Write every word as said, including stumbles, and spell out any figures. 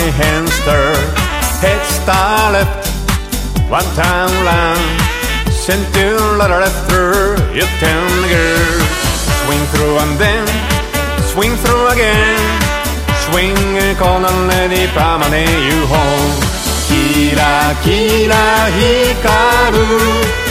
right hand stir, head start left, one time round, center left through, you turn the girl, swing through and then, swing through again, swing a corner lady, permanent you home, キラキラ光る